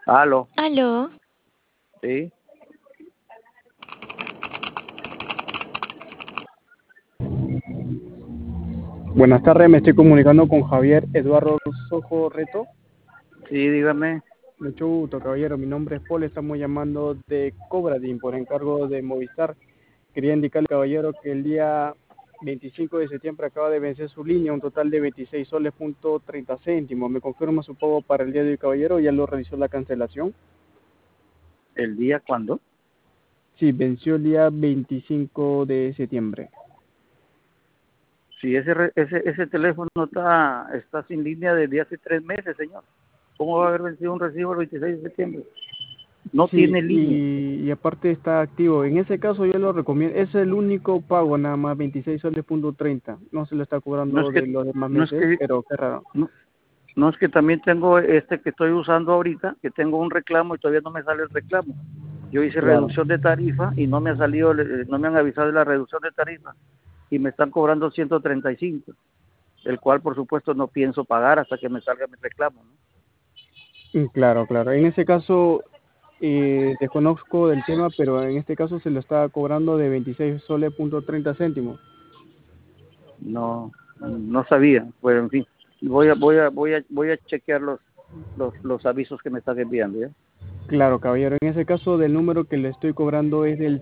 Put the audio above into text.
Aló, Aló, sí, Buenas tardes, me estoy comunicando con Javier Eduardo Sojo Reto. sí, dígame. Mucho gusto, caballero. Mi nombre es Paul, estamos llamando de Cobradín por encargo de Movistar. Quería indicarle, caballero, que el día 25 de septiembre acaba de vencer su línea, un total de 26 soles punto 30 céntimos. ¿Me confirma su pago para el día de hoy, caballero? ¿Ya lo realizó la cancelación? ¿El día cuándo? Sí, venció el día 25 de septiembre. Sí, ese teléfono está sin línea desde hace 3 meses, señor. ¿Cómo va a haber vencido un recibo el 26 de septiembre? No Sí, tiene línea. y aparte está activo. En ese caso yo lo recomiendo. Es el único pago, nada más 26 soles punto 30. No se lo está No es cobrando de que, los demás no es meses, que, pero qué raro. no, no es que también tengo este que estoy usando ahorita, que tengo un reclamo y todavía no me sale el reclamo. Yo hice Claro. reducción de tarifa y no me ha salido, no me han avisado de la reducción de tarifa y me están cobrando 135, el cual por supuesto no pienso pagar hasta que me salga mi reclamo, ¿no? Claro, claro. En ese caso desconozco del tema, pero en este caso se lo está cobrando de 26 soles punto 30 céntimos. No, no sabía, pero en fin, voy a chequear los avisos que me están enviando, ¿ya? Claro, caballero. En ese caso del número que le estoy cobrando es del